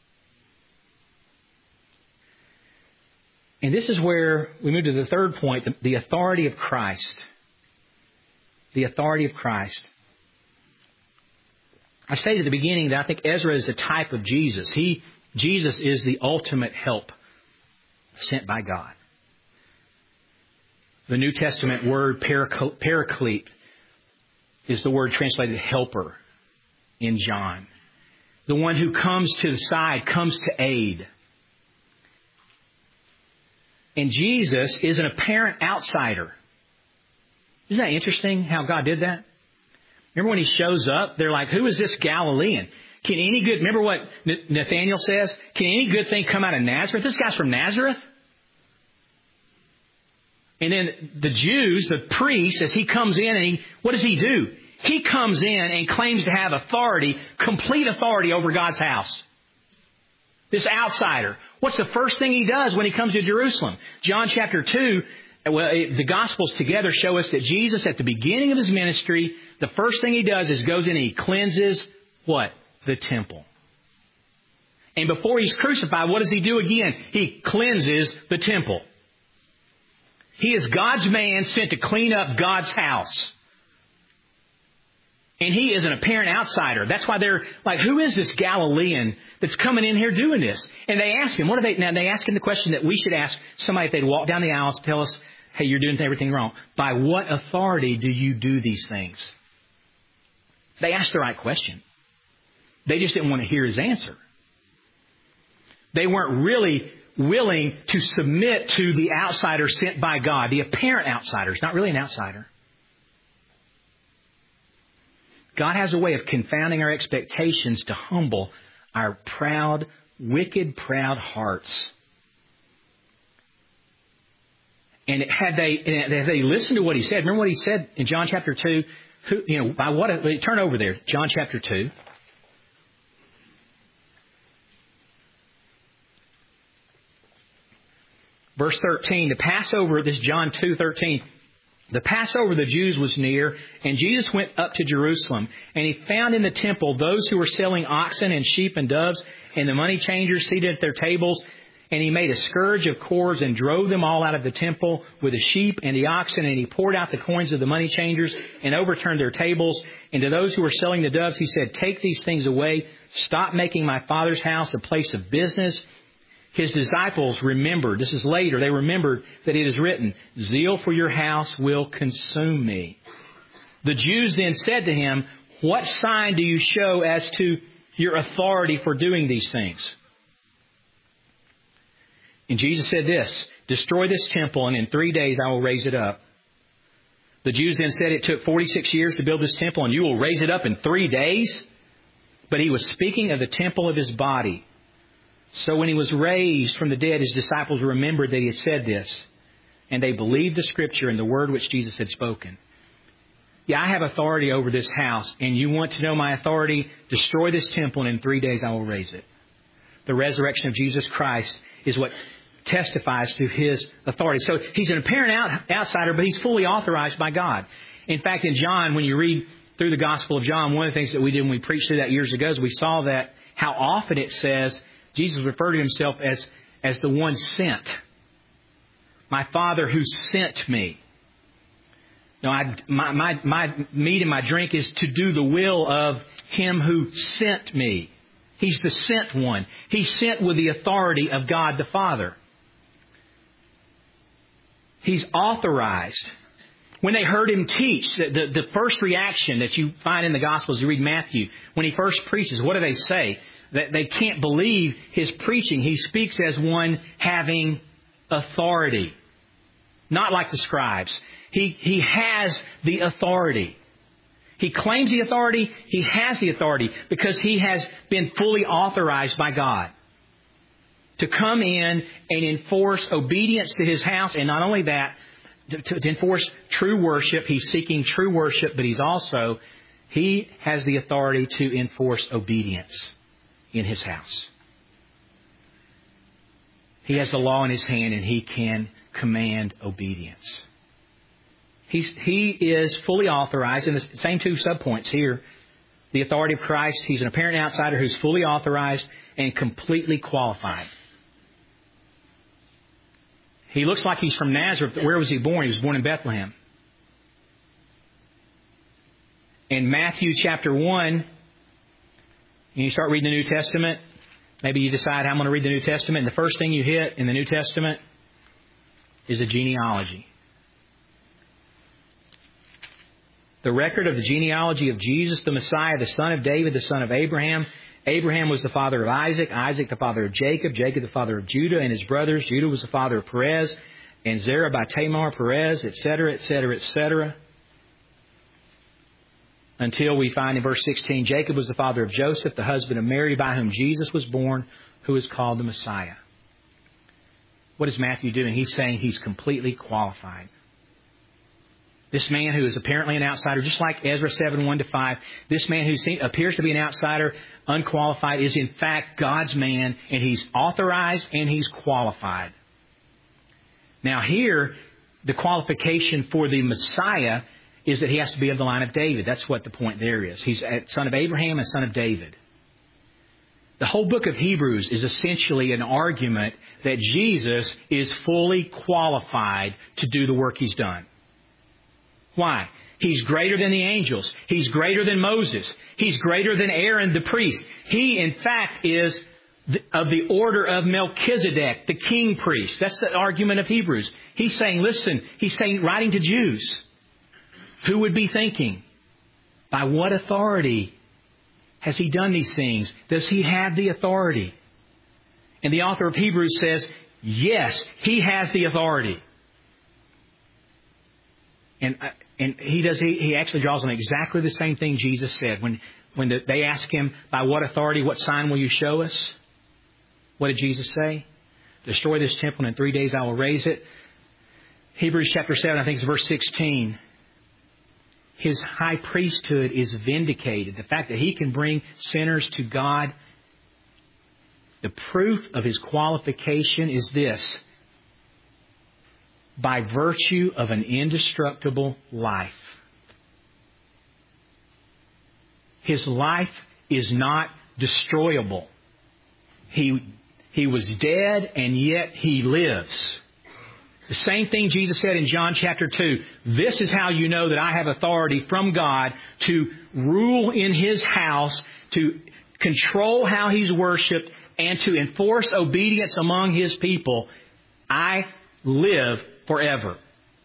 And this is where we move to the third point, the authority of Christ. The authority of Christ. I stated at the beginning that I think Ezra is a type of Jesus. Jesus is the ultimate help sent by God. The New Testament word paraclete is the word translated helper in John. The one who comes to the side, comes to aid. And Jesus is an apparent outsider. Isn't that interesting how God did that? Remember when He shows up, they're like, who is this Galilean? Remember what Nathanael says? Can any good thing come out of Nazareth? This guy's from Nazareth. And then the Jews, the priests, as he comes in, and what does he do? He comes in and claims to have authority, complete authority over God's house. This outsider. What's the first thing he does when he comes to Jerusalem? John chapter 2, the Gospels together show us that Jesus, at the beginning of His ministry, the first thing He does is goes in and He cleanses what? The temple. And before He's crucified, what does He do again? He cleanses the temple. He is God's man sent to clean up God's house. And He is an apparent outsider. That's why they're like, who is this Galilean that's coming in here doing this? And they ask Him, they ask Him the question that we should ask somebody if they'd walk down the aisles to tell us, hey, you're doing everything wrong. By what authority do you do these things? They asked the right question. They just didn't want to hear His answer. They weren't really willing to submit to the outsider sent by God, the apparent outsider. He's not really an outsider. God has a way of confounding our expectations to humble our proud, wicked, proud hearts. And had they listened to what He said, remember what He said in John chapter 2? Turn over there, John chapter 2. Verse 13, the Passover, this is John 2:13. The Passover of the Jews was near, and Jesus went up to Jerusalem, and He found in the temple those who were selling oxen and sheep and doves, and the money changers seated at their tables. And He made a scourge of cords and drove them all out of the temple with the sheep and the oxen, and He poured out the coins of the money changers and overturned their tables. And to those who were selling the doves, He said, take these things away. Stop making my Father's house a place of business. His disciples remembered, this is later, they remembered that it is written, zeal for your house will consume me. The Jews then said to Him, what sign do you show as to your authority for doing these things? And Jesus said this, destroy this temple, and in 3 days I will raise it up. The Jews then said it took 46 years to build this temple, and you will raise it up in 3 days? But He was speaking of the temple of His body. So when He was raised from the dead, His disciples remembered that He had said this, and they believed the Scripture and the word which Jesus had spoken. Yeah, I have authority over this house, and you want to know my authority? Destroy this temple, and in 3 days I will raise it. The resurrection of Jesus Christ is what testifies to His authority. So He's an apparent outsider, but He's fully authorized by God. In fact, in John, when you read through the Gospel of John, one of the things that we did when we preached through that years ago is we saw that how often it says Jesus referred to Himself as the one sent. My Father who sent me. Now, my meat and my drink is to do the will of Him who sent me. He's the sent one. He's sent with the authority of God the Father. He's authorized. When they heard Him teach, the first reaction that you find in the Gospels, you read Matthew, when He first preaches, what do they say? That they can't believe His preaching. He speaks as one having authority. Not like the scribes. He has the authority. He claims the authority. He has the authority because He has been fully authorized by God to come in and enforce obedience to His house. And not only that, to enforce true worship. He's seeking true worship, but He has the authority to enforce obedience in His house. He has the law in His hand and He can command obedience. He is fully authorized, and the same two subpoints here. The authority of Christ, He's an apparent outsider who's fully authorized and completely qualified. He looks like He's from Nazareth, but where was He born? He was born in Bethlehem. In Matthew chapter 1, and you start reading the New Testament, maybe you decide, I'm going to read the New Testament, and the first thing you hit in the New Testament is a genealogy. The record of the genealogy of Jesus, the Messiah, the son of David, the son of Abraham. Abraham was the father of Isaac, Isaac the father of Jacob, Jacob the father of Judah and his brothers. Judah was the father of Perez, and Zerah by Tamar, Perez, etc., etc., etc. Until we find in verse 16, Jacob was the father of Joseph, the husband of Mary, by whom Jesus was born, who is called the Messiah. What is Matthew doing? He's saying he's completely qualified. This man who is apparently an outsider, just like Ezra 7, 1-5, this man who appears to be an outsider, unqualified, is in fact God's man, and he's authorized and he's qualified. Now here, the qualification for the Messiah is that He has to be of the line of David. That's what the point there is. He's a son of Abraham and son of David. The whole book of Hebrews is essentially an argument that Jesus is fully qualified to do the work He's done. Why? He's greater than the angels. He's greater than Moses. He's greater than Aaron the priest. He, in fact, is of the order of Melchizedek, the king priest. That's the argument of Hebrews. He's saying, listen, he's saying, writing to Jews, who would be thinking, by what authority has He done these things? Does He have the authority? And the author of Hebrews says, yes, He has the authority. And he actually draws on exactly the same thing Jesus said. When they ask Him, by what authority, what sign will you show us? What did Jesus say? Destroy this temple, and in 3 days I will raise it. Hebrews chapter 7, I think it's verse 16. His high priesthood is vindicated. The fact that He can bring sinners to God. The proof of His qualification is this: by virtue of an indestructible life. His life is not destroyable. He was dead and yet He lives. The same thing Jesus said in John chapter 2. This is how you know that I have authority from God to rule in His house, to control how He's worshipped, and to enforce obedience among His people. I live forever.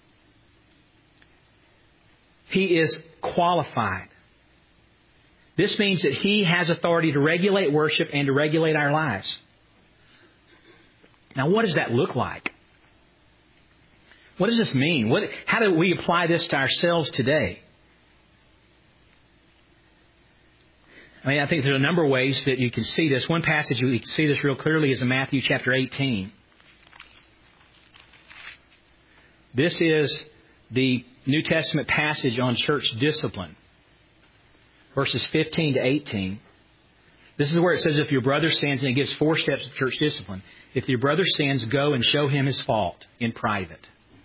He is qualified. This means that He has authority to regulate worship and to regulate our lives. Now, what does that look like? What does this mean? How do we apply this to ourselves today? I think there's a number of ways that you can see this. One passage you can see this real clearly is in Matthew chapter 18. This is the New Testament passage on church discipline. Verses 15 to 18. This is where it says if your brother sins, and it gives 4 steps of church discipline. If your brother sins, go and show him his fault in private.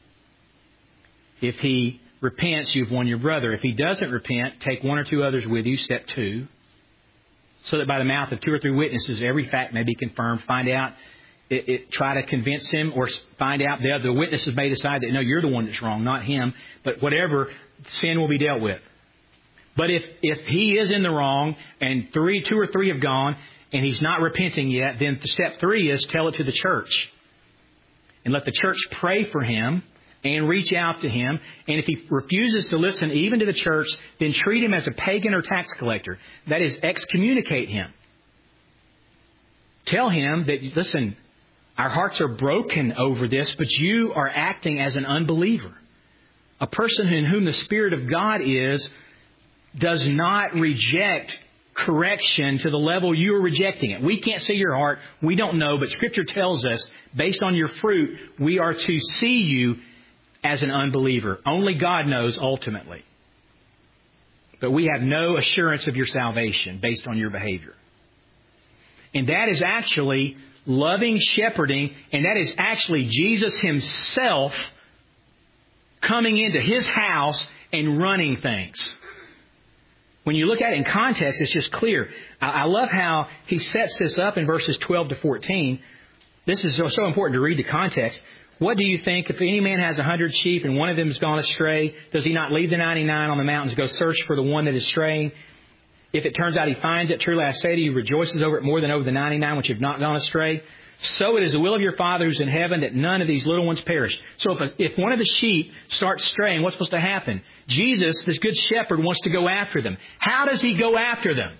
If he repents, you've won your brother. If he doesn't repent, take 1 or 2 others with you, step 2, so that by the mouth of 2 or 3 witnesses, every fact may be confirmed. Find out, try to convince him, or find out the witnesses may decide that, no, you're the one that's wrong, not him. But whatever, sin will be dealt with. But if he is in the wrong and 2 or 3 have gone and he's not repenting yet, then step 3 is tell it to the church. And let the church pray for him and reach out to him. And if he refuses to listen even to the church, then treat him as a pagan or tax collector. That is, excommunicate him. Tell him that, listen, our hearts are broken over this, but you are acting as an unbeliever. A person in whom the Spirit of God does not reject correction to the level you are rejecting it. We can't see your heart. We don't know, but Scripture tells us, based on your fruit, we are to see you as an unbeliever. Only God knows ultimately. But we have no assurance of your salvation based on your behavior. And that is actually loving shepherding, and that is actually Jesus Himself coming into His house and running things. When you look at it in context, it's just clear. I love how He sets this up in verses 12 to 14. This is so important to read the context. What do you think? If any man has 100 sheep and one of them has gone astray, does he not leave the 99 on the mountains, go search for the one that is straying? If it turns out he finds it, truly I say to you, rejoices over it more than over the 99 which have not gone astray. So it is the will of your Father who's in heaven that none of these little ones perish. So if one of the sheep starts straying, what's supposed to happen? Jesus, this good shepherd, wants to go after them. How does He go after them?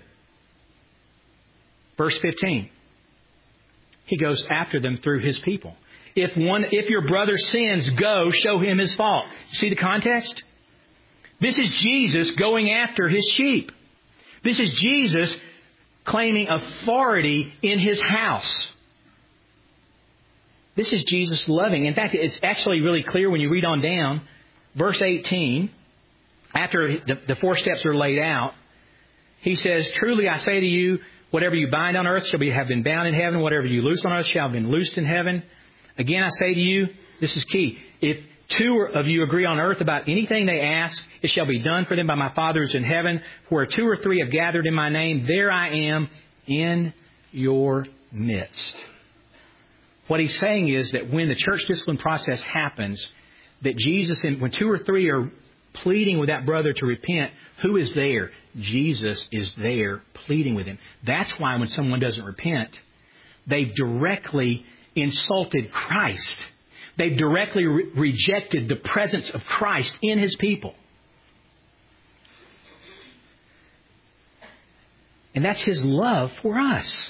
Verse 15. He goes after them through His people. If your brother sins, go show him his fault. See the context? This is Jesus going after His sheep. This is Jesus claiming authority in His house. This is Jesus loving. In fact, it's actually really clear when you read on down. Verse 18, after the 4 steps are laid out, He says, truly I say to you, whatever you bind on earth shall have been bound in heaven. Whatever you loose on earth shall have been loosed in heaven. Again, I say to you, this is key. If 2 of you agree on earth about anything they ask, it shall be done for them by my Father who is in heaven. Where 2 or 3 have gathered in my name, there I am in your midst. What He's saying is that when the church discipline process happens, that Jesus, when 2 or 3 are pleading with that brother to repent, who is there? Jesus is there pleading with him. That's why when someone doesn't repent, they've directly insulted Christ. They've directly rejected the presence of Christ in His people. And that's His love for us.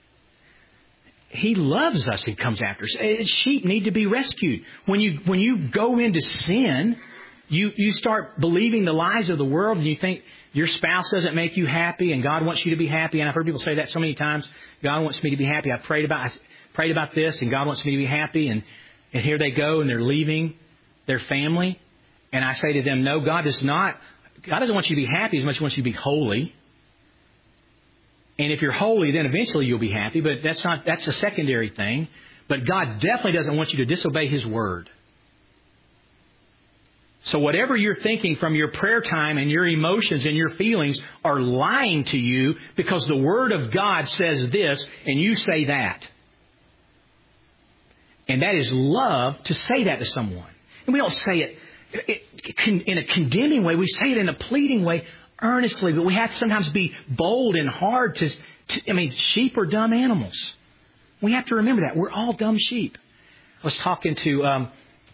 He loves us. He comes after us. Sheep need to be rescued. When you go into sin, you start believing the lies of the world, and you think your spouse doesn't make you happy and God wants you to be happy. And I've heard people say that so many times. God wants me to be happy. I prayed about this, and God wants me to be happy. And here they go, and they're leaving their family. And I say to them, no, God doesn't want you to be happy as much as He wants you to be holy. And if you're holy, then eventually you'll be happy. But that's a secondary thing. But God definitely doesn't want you to disobey His word. So whatever you're thinking from your prayer time and your emotions and your feelings are lying to you, because the Word of God says this and you say that. And that is love to say that to someone. And we don't say it in a condemning way. We say it in a pleading way, earnestly. But we have to sometimes be bold and hard sheep are dumb animals. We have to remember that. We're all dumb sheep. I was talking to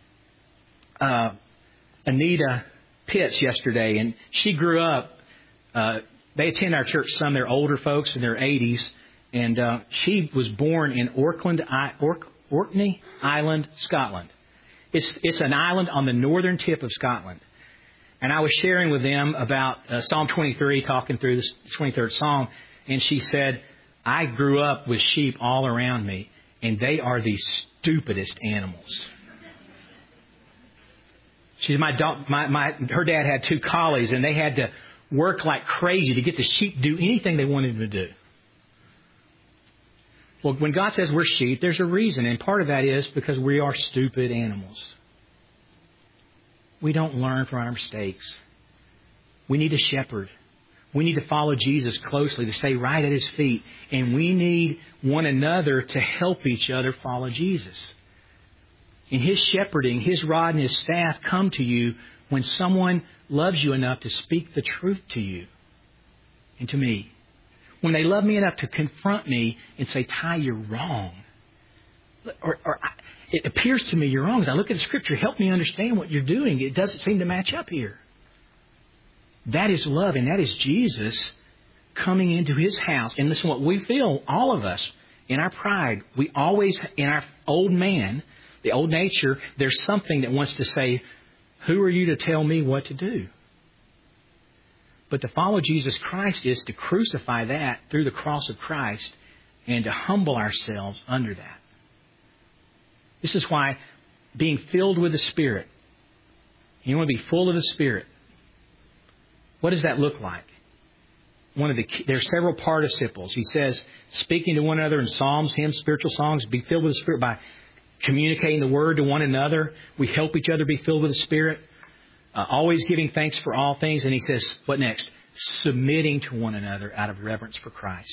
Anita Pitts yesterday, and she grew up. They attend our church. Some they're older folks in their 80s, and she was born in Orkney Island, Scotland. It's an island on the northern tip of Scotland. And I was sharing with them about Psalm 23, talking through the 23rd Psalm, and she said, I grew up with sheep all around me, and they are the stupidest animals. She said, her dad had 2 collies, and they had to work like crazy to get the sheep to do anything they wanted them to do. Well, when God says we're sheep, there's a reason, and part of that is because we are stupid animals. We don't learn from our mistakes. We need a shepherd. We need to follow Jesus closely, to stay right at His feet. And we need one another to help each other follow Jesus. And His shepherding, His rod and His staff come to you when someone loves you enough to speak the truth to you and to me. When they love me enough to confront me and say, Ty, you're wrong. Or it appears to me you're wrong. As I look at the Scripture, help me understand what you're doing. It doesn't seem to match up here. That is love, and that is Jesus coming into His house. And listen, what we feel, all of us, in our pride, we always, in our old man, the old nature, there's something that wants to say, who are you to tell me what to do? But to follow Jesus Christ is to crucify that through the cross of Christ and to humble ourselves under that. This is why being filled with the Spirit, you want to be full of the Spirit. What does that look like? There are several participles. He says, speaking to one another in psalms, hymns, spiritual songs, be filled with the Spirit by communicating the Word to one another. We help each other be filled with the Spirit. Always giving thanks for all things. And he says, what next? Submitting to one another out of reverence for Christ.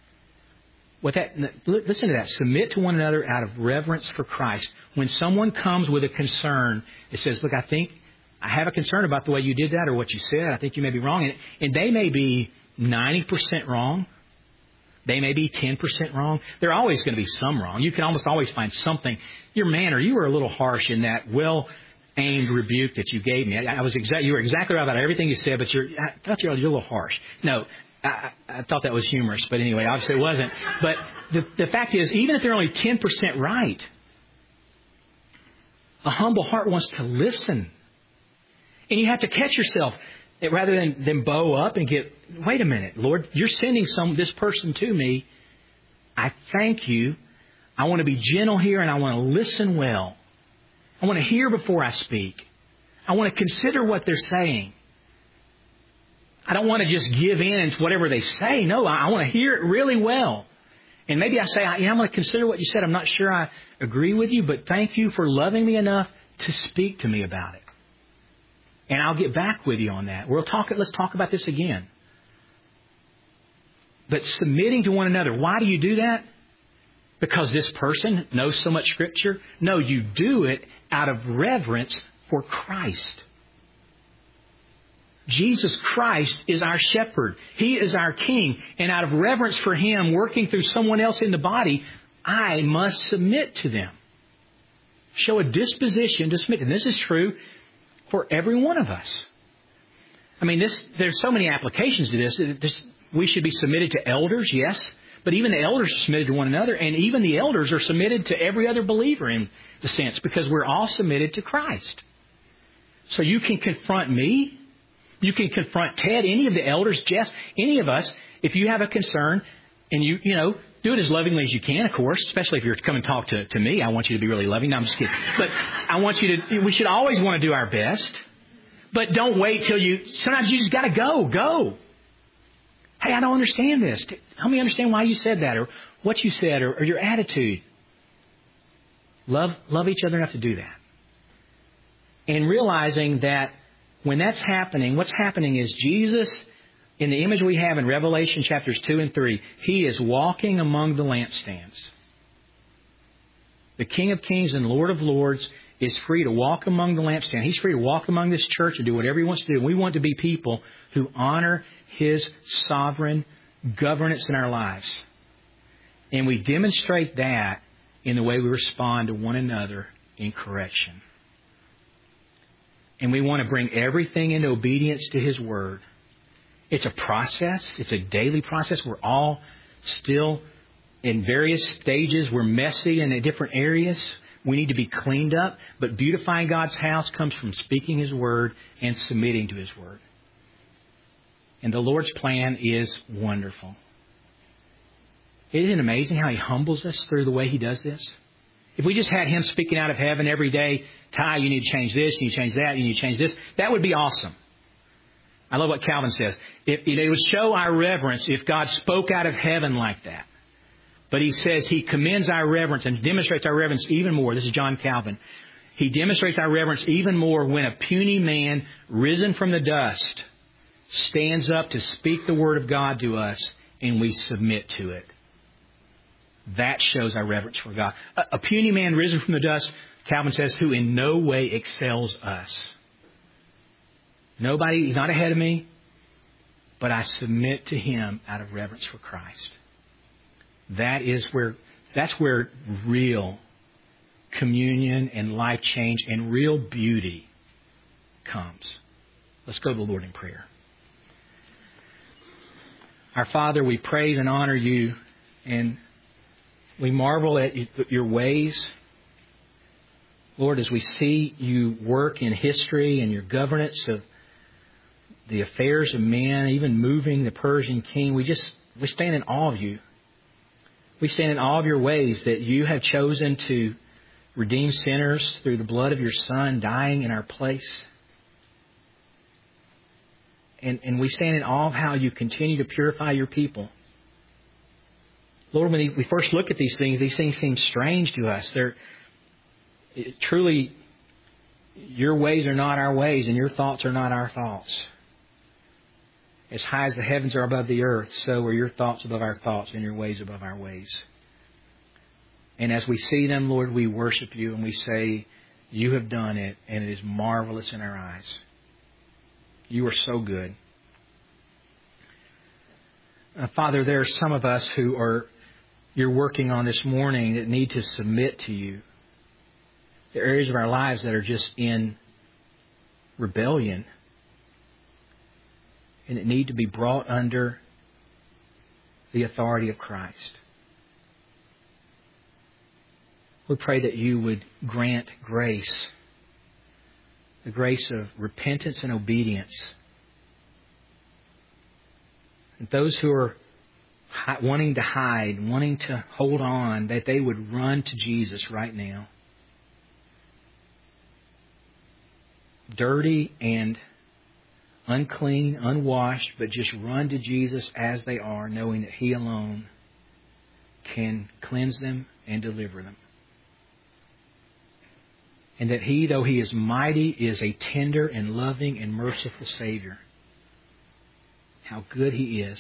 Listen to that. Submit to one another out of reverence for Christ. When someone comes with a concern, it says, look, I have a concern about the way you did that or what you said. I think you may be wrong. And they may be 90% wrong. They may be 10% wrong. There are always going to be some wrong. You can almost always find something. Your manner, you were a little harsh in that well-aimed rebuke that you gave me. You were exactly right about everything you said, but I thought you're a little harsh. No, I thought that was humorous, but anyway, obviously it wasn't. But the fact is, even if they're only 10% right, a humble heart wants to listen. And you have to catch yourself rather than bow up and get, wait a minute, Lord, you're sending this person to me. I thank you. I want to be gentle here and I want to listen well. I want to hear before I speak. I want to consider what they're saying. I don't want to just give in to whatever they say. No, I want to hear it really well. And maybe I say, I'm going to consider what you said. I'm not sure I agree with you, but thank you for loving me enough to speak to me about it. And I'll get back with you on that. Let's talk about this again. But submitting to one another. Why do you do that? Because this person knows so much Scripture? No, you do it out of reverence for Christ. Jesus Christ is our shepherd. He is our king. And out of reverence for Him working through someone else in the body, I must submit to them. Show a disposition to submit. And this is true for every one of us. I mean, there's so many applications to this. We should be submitted to elders, yes. But even the elders are submitted to one another. And even the elders are submitted to every other believer in the sense. Because we're all submitted to Christ. So you can confront me. You can confront Ted, any of the elders, Jess, any of us. If you have a concern and you do it as lovingly as you can, of course, especially if you're coming to talk to me. I want you to be really loving. No, I'm just kidding. But I want you to, we should always want to do our best. But don't wait till sometimes you just got to go. Hey, I don't understand this. Help me understand why you said that or what you said or your attitude. Love each other enough to do that. And realizing that when that's happening, what's happening is Jesus, in the image we have in Revelation chapters 2 and 3, He is walking among the lampstands. The King of Kings and Lord of Lords is free to walk among the lampstands. He's free to walk among this church and do whatever He wants to do. We want to be people who honor His sovereign governance in our lives. And we demonstrate that in the way we respond to one another in correction. And we want to bring everything into obedience to His Word. It's a process. It's a daily process. We're all still in various stages. We're messy in different areas. We need to be cleaned up. But beautifying God's house comes from speaking His Word and submitting to His Word. And the Lord's plan is wonderful. Isn't it amazing how He humbles us through the way He does this? If we just had Him speaking out of heaven every day, Ty, you need to change this, you need to change that, you need to change this, that would be awesome. I love what Calvin says. It would show our reverence if God spoke out of heaven like that. But he says he commends our reverence and demonstrates our reverence even more. This is John Calvin. He demonstrates our reverence even more when a puny man risen from the dust stands up to speak the Word of God to us and we submit to it. That shows our reverence for God. A puny man risen from the dust, Calvin says, who in no way excels us. Nobody, he's not ahead of me, but I submit to him out of reverence for Christ. That's where real communion and life change and real beauty comes. Let's go to the Lord in prayer. Our Father, we praise and honor you, and we marvel at your ways. Lord, as we see you work in history and your governance of the affairs of men, even moving the Persian king, we stand in awe of you. We stand in awe of your ways that you have chosen to redeem sinners through the blood of your Son dying in our place. And we stand in awe of how you continue to purify your people. Lord, when we first look at these things seem strange to us. Truly, your ways are not our ways, and your thoughts are not our thoughts. As high as the heavens are above the earth, so are your thoughts above our thoughts and your ways above our ways. And as we see them, Lord, we worship you and we say, you have done it, and it is marvelous in our eyes. You are so good. Father, there are some of us who you're working on this morning that need to submit to you. There are areas of our lives that are just in rebellion and that need to be brought under the authority of Christ. We pray that you would grant grace, the grace of repentance and obedience. And those who are wanting to hide, wanting to hold on, that they would run to Jesus right now. Dirty and unclean, unwashed, but just run to Jesus as they are, knowing that He alone can cleanse them and deliver them. And that He, though He is mighty, is a tender and loving and merciful Savior. How good He is.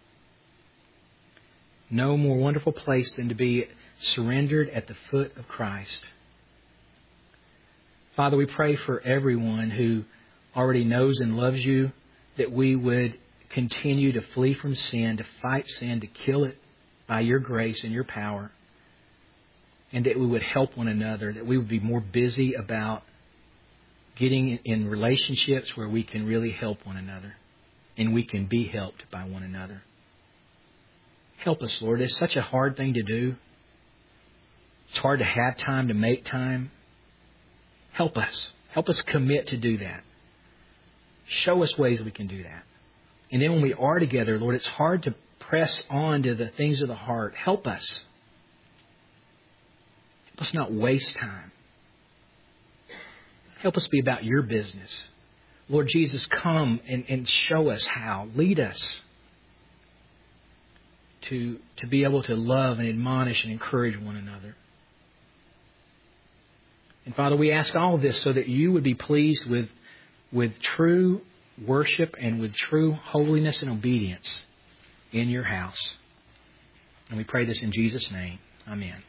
No more wonderful place than to be surrendered at the foot of Christ. Father, we pray for everyone who already knows and loves you, that we would continue to flee from sin, to fight sin, to kill it by your grace and your power. And that we would help one another, that we would be more busy about getting in relationships where we can really help one another and we can be helped by one another. Help us, Lord. It's such a hard thing to do. It's hard to have time, to make time. Help us. Help us commit to do that. Show us ways we can do that. And then when we are together, Lord, it's hard to press on to the things of the heart. Help us. Help us not waste time. Help us be about your business. Lord Jesus, come and show us how. Lead us to be able to love and admonish and encourage one another. And Father, we ask all of this so that you would be pleased with true worship and with true holiness and obedience in your house. And we pray this in Jesus' name. Amen.